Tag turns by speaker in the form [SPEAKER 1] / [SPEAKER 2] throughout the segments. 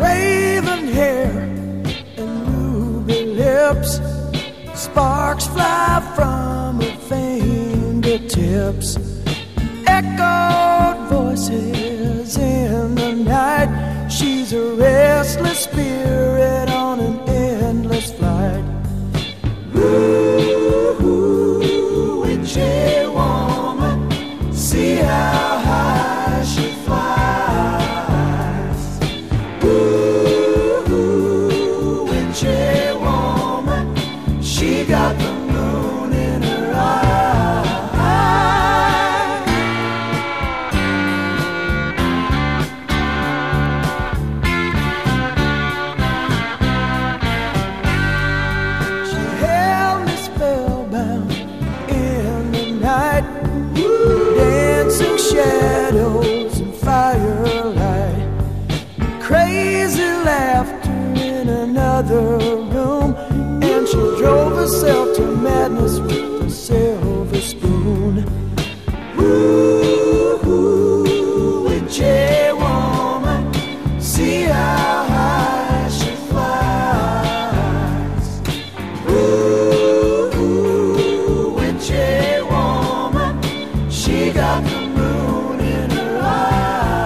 [SPEAKER 1] raven hair and ruby lips. Sparks fly from her fingertips. Echoed voices in the night. She's a restless spirit on an endless flight. Ooh, witchy woman, see how high she flies. Ooh, witchy woman, she got the moon in her eye. She held me spellbound in the night. Dancing shadows and firelight. Crazy laughter in another room. And she drove herself to madness with a silver spoon. Ooh, witchy woman, see how high she flies. Ooh, witchy woman, she got the moon in her eye.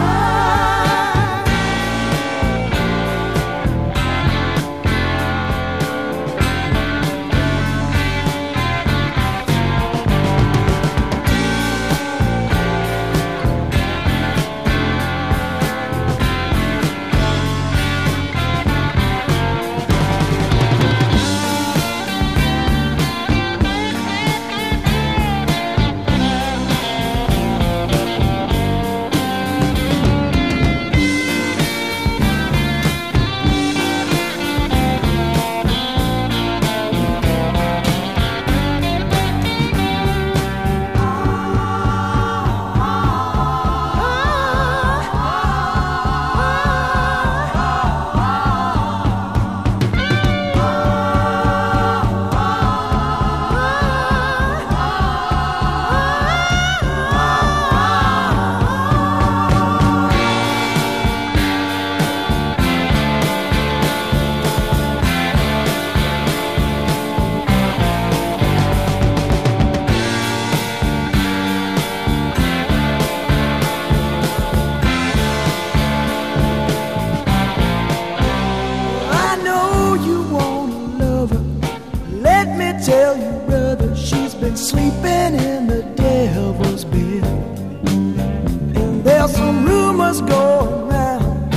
[SPEAKER 1] Tell you, brother, she's been sleeping in the devil's bed. And there's some rumors going round,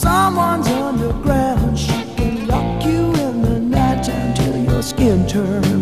[SPEAKER 1] someone's underground. She can lock you in the nighttime till your skin turns